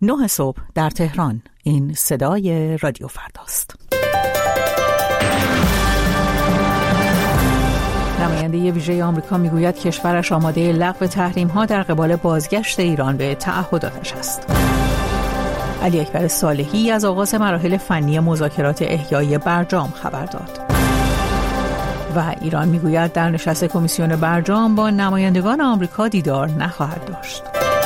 9 صبح در تهران. این صدای رادیو فرداست. نماینده ویژه آمریکا میگوید کشورش آماده لغو تحریم‌ها در قبال بازگشت ایران به تعهداتش است. علی اکبر صالحی از آغاز مراحل فنی مذاکرات احیای برجام خبر داد. و ایران میگوید در نشست کمیسیون برجام با نمایندگان آمریکا دیدار نخواهد داشت.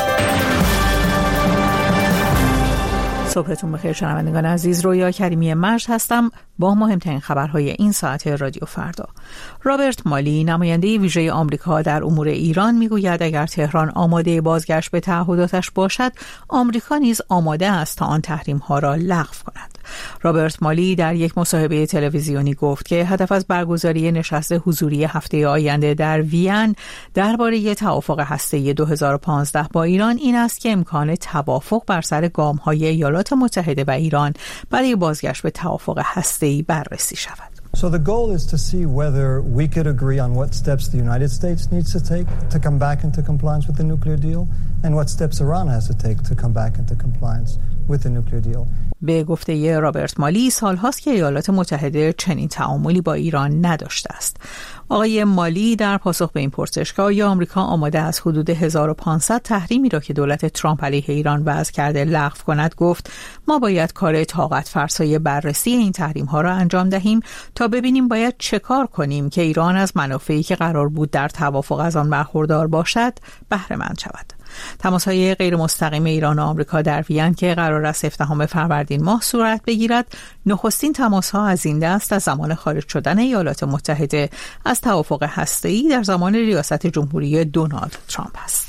صبحتون بخیر شنوندگان عزیز، رویا کریمی مجد هستم با مهمترین خبرهای این ساعت رادیو فردا. رابرت مالی نماینده ویژه آمریکا در امور ایران میگوید اگر تهران آماده بازگشت به تعهداتش باشد، آمریکا نیز آماده است تا آن تحریم‌ها را لغو کند. رابرت مالی در یک مصاحبه تلویزیونی گفت که هدف از برگزاری نشست حضوری هفته آینده در وین درباره توافق هسته‌ای 2015 با ایران این است که امکان توافق بر سر گام‌های ایالات متحده و ایران برای بازگشت به توافق هسته‌ای بررسی شود. So the goal is to see whether we could agree on what steps the United States needs to take to come back into compliance with the nuclear deal and what steps Iran has to take to come back into compliance with the nuclear deal. به گفته رابرت مالی سالهاست که ایالات متحده چنین تعاملی با ایران نداشته است. آقای مالی در پاسخ به این پرسش که آیا آمریکا آماده از حدود 1500 تحریمی را که دولت ترامپ علیه ایران وضع کرده لغو کند، گفت ما باید کار طاقت فرسای بررسی این تحریم ها را انجام دهیم تا ببینیم باید چه کار کنیم که ایران از منافعی که قرار بود در توافق از آن برخوردار باشد بهره مند شود. تماس‌های غیر مستقیم ایران و آمریکا در وین که قرار است 17 فروردین ماه صورت بگیرد، نخستین تماس‌ها از این دست از زمان خارج شدن ایالات متحده از توافق هسته‌ای در زمان ریاست جمهوری دونالد ترامپ است.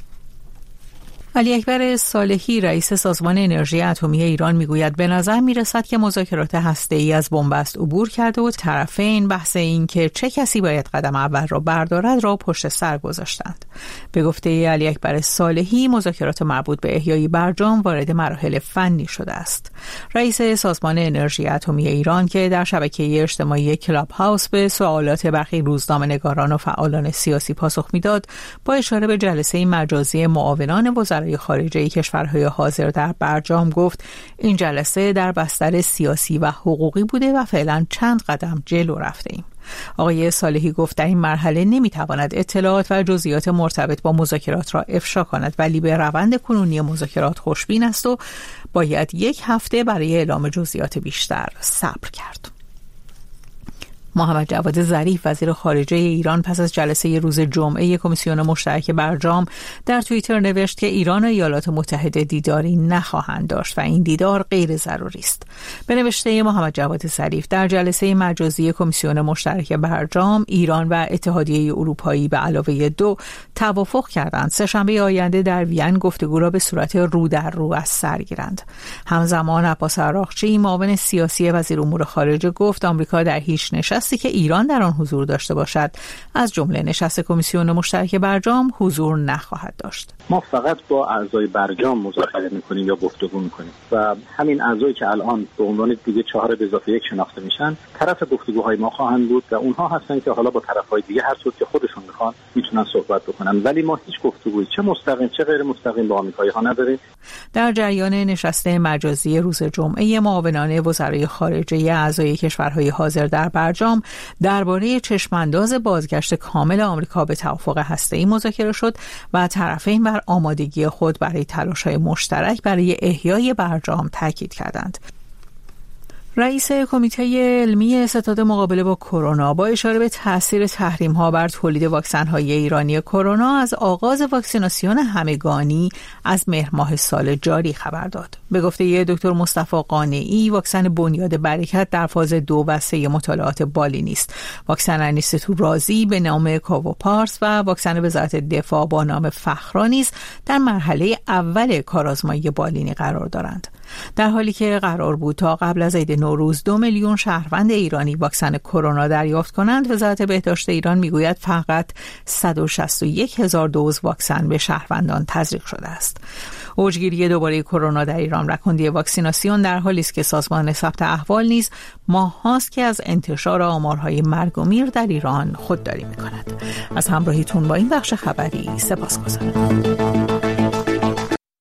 علی اکبر صالحی رئیس سازمان انرژی اتمی ایران میگوید به نظر میرسد که مذاکرات هسته‌ای از بنبست عبور کرده و طرفین بحث این که چه کسی باید قدم اول را بردارد را پشت سر گذاشتند. به گفته علی اکبر صالحی مذاکرات مربوط به احیای برجام وارد مراحل فنی شده است. رئیس سازمان انرژی اتمی ایران که در شبکه اجتماعی کلاب هاوس به سوالات برخی روزنامه‌نگاران و فعالان سیاسی پاسخ میداد، با اشاره به جلسه مجازی معاونان وزرای خارجه کشورهای حاضر در برجام گفت این جلسه در بستر سیاسی و حقوقی بوده و فعلا چند قدم جلو رفته ایم. آقای صالحی گفت در این مرحله نمیتواند اطلاعات و جزئیات مرتبط با مذاکرات را افشا کند، ولی به روند کنونی مذاکرات خوشبین است و باید 1 هفته برای اعلام جزئیات بیشتر صبر کرد. محمد جواد ظریف وزیر خارجه ایران پس از جلسه روز جمعه کمیسیون مشترک برجام در توییتر نوشت که ایران و ایالات متحده دیداری نخواهند داشت و این دیدار غیر ضروری است. به نوشته محمد جواد ظریف در جلسه مجازی کمیسیون مشترک برجام، ایران و اتحادیه اروپایی به علاوه 2 توافق کردند سه‌شنبه آینده در وین گفتگو را به صورت رو در رو از سر گیرند. همزمان عباس عراقچی معاون سیاسی وزیر امور خارجه گفت آمریکا در هیچ نشستی که ایران در آن حضور داشته باشد از جمله نشست کمیسیون مشترک برجام حضور نخواهد داشت. ما فقط با اعضای برجام مذاکره می‌کنیم یا گفتگو می‌کنیم و همین اعضایی که الان به عنوان دیگه 4 به اضافه 1 شناخته میشن طرف گفتگوهای ما خواهند بود و اونها هستن که حالا با طرف‌های دیگه هر صورت که خودشون می‌خوان میتونن صحبت بکنن، ولی ما هیچ گفتگویی چه مستقیم چه غیر مستقیم با آمریکایی‌ها نداریم. در جریان نشست مجازی روز جمعه معاونان وزرای خارجه اعضای کشورهای حاضر در برجام درباره چشمانداز بازگشت کامل آمریکا به توافق هسته‌ای مذاکره شد و طرفین بر آمادگی خود برای تلاش‌های مشترک برای احیای برجام تاکید کردند. رئیس کمیته علمی ستاد مقابله با کرونا با اشاره به تاثیر تحریم‌ها بر تولید واکسن‌های ایرانی کرونا از آغاز واکسیناسیون همگانی از مهر ماه سال جاری خبر داد. به گفته دکتر مصطفی قانعی، واکسن بنیاد برکت در فاز 2 و 3 مطالعات بالینی است. واکسن انیستو رازی به نام کاووپارس و واکسن وزارت دفاع با نام فخرا نیز در مرحله اول کارآزمایی بالینی قرار دارند. در حالی که قرار بود تا قبل از عید نوروز 2 میلیون شهروند ایرانی واکسن کرونا دریافت کنند، وزارت بهداشت ایران میگوید فقط 161,000 دوز واکسن به شهروندان تزریق شده است. اوجگیری دوباره کرونا در ایران و کندی واکسیناسیون در حالی است که سازمان ثبت احوال نیز ماه‌هاست که از انتشار آمارهای مرگ و میر در ایران خودداری می‌کند. از همراهیتون با این بخش خبری سپاسگزارم.